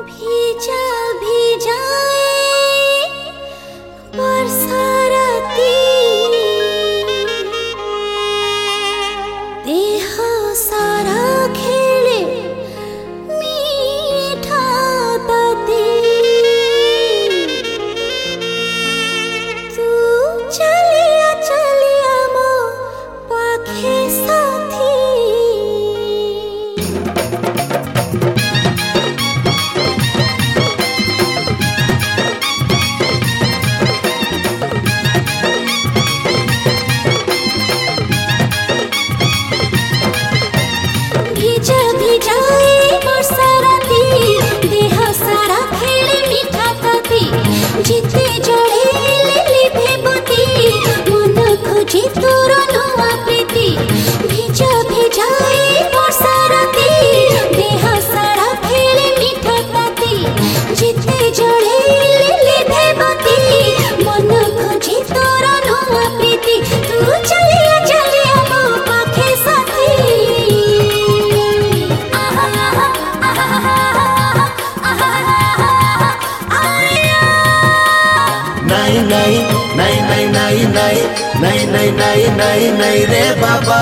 भीजा भीजाए बरसा राती देह सारा खेले मीठा ताती तू चलिया मो पाखे साथी जिते जड़े लिभे बती मन खोजे तोर नुआ प्रीति भिजा भिजाए वर्षा राती देह सारा खेले मीठा ताती जिते जड़े लिभे बती मन खोजे तोर नुआ प्रीति तू चलिया मो पाखे साथी नहीं रे बाबा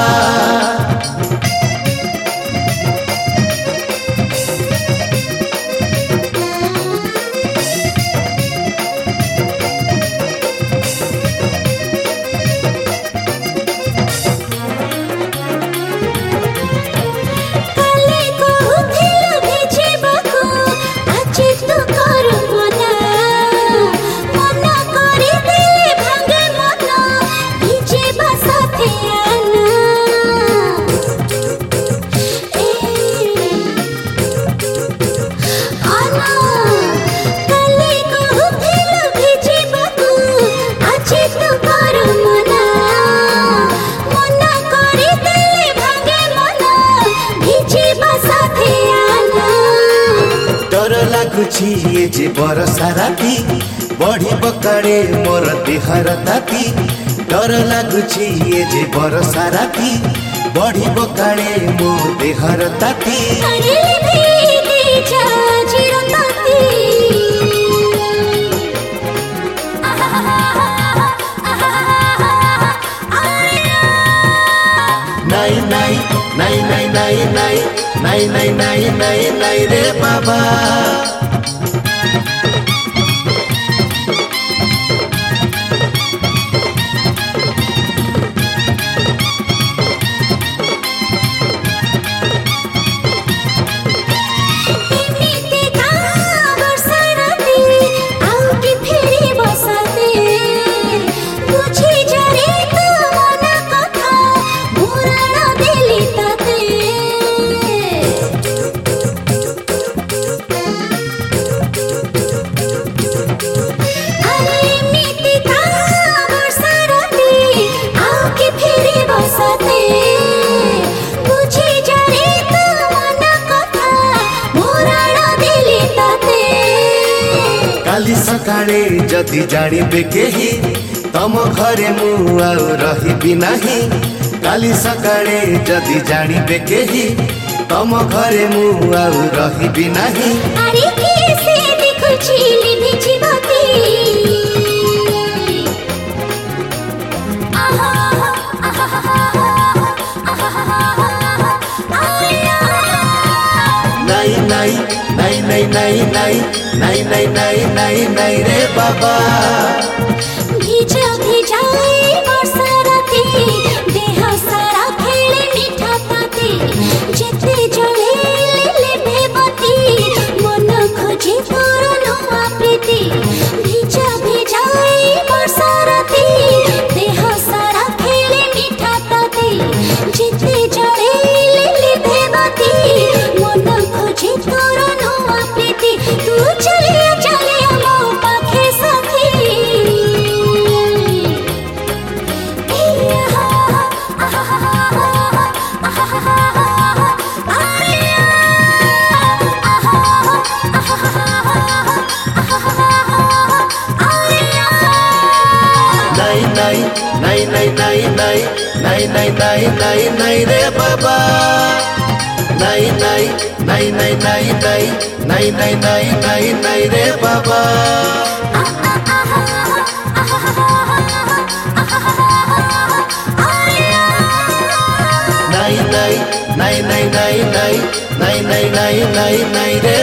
ये जे बरसा राती बढ़ी बकाड़े मोर देहर ताती डर लगुची ये जे बरसा राती बढ़ी बकाड़े मोर देहर ताती नहीं रे बाबा काली सकाळे जदि जानिबे केही तम घरे मु आउ रहिबि नाही काली सकाळे जदि जानिबे केही तम घरे मु आउ रहिबि नाही अरे कैसे देखुछि लिभिछि बाती नहीं रे बाबा भिजा भिजाए वर्षा राती देह सारा खेले मीठा ताती जिते जड़े लिभे बती मन खोजे तोर नुआ प्रीति भिजा भिजाए वर्षा राती देह सारा खेले मीठा ताती जिते जड़े लिभे बती मन खोजे तोर नुआ प्रीति तू चलिया मो पाखे साथी नहीं रे बाबा नहीं নাই নাই নাই নাই নাই নাই নাই নাই নাই নাই রে বাবা নাই নাই নাই নাই নাই নাই নাই নাই নাই নাই নাই রে